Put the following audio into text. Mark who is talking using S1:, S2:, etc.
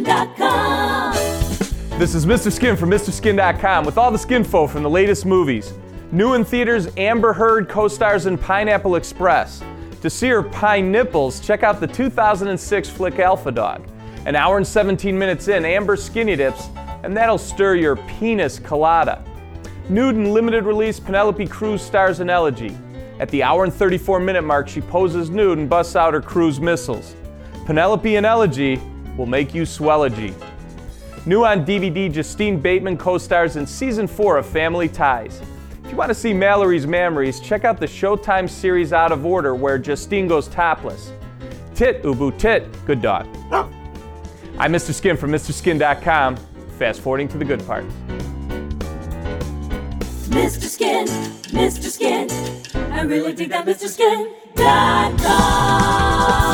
S1: MrSkin.com.
S2: This is Mr. Skin from MrSkin.com with all the skinfo from the latest movies. New in theaters, Amber Heard co-stars in Pineapple Express. To see her pine nipples, check out the 2006 flick Alpha Dog. An hour and 17 minutes in, Amber skinny dips, and that'll stir your penis colada. Nude and limited release, Penelope Cruz stars in Elegy. At the hour and 34 minute mark, she poses nude and busts out her cruise missiles. Penelope in Elegy will make you swellogy. New on DVD, Justine Bateman co-stars in Season 4 of Family Ties. If you want to see Mallory's memories, check out the Showtime series Out of Order, where Justine goes topless. Tit, Ubu, tit, good dog. I'm Mr. Skin from MrSkin.com, fast forwarding to the good parts.
S1: Mr. Skin, Mr. Skin, I really dig that MrSkin.com.